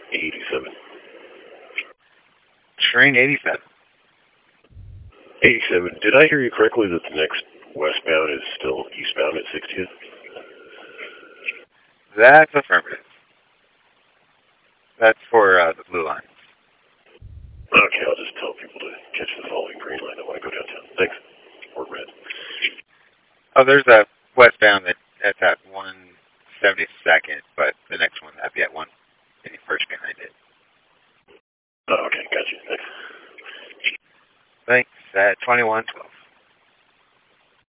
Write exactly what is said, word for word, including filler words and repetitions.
eighty-seven. Train eighty-seven. eighty-seven. Did I hear you correctly that the next westbound is still eastbound at sixtieth? That's affirmative. That's for uh, the blue line. Okay, I'll just tell people to catch the following green line that want to go downtown. Thanks. Or red. Oh, there's a westbound that that's at one seventy-second, but the next one that'd be at one eighty-first behind it. Oh, okay, gotcha. Thanks. Thanks. At twenty-one twelve.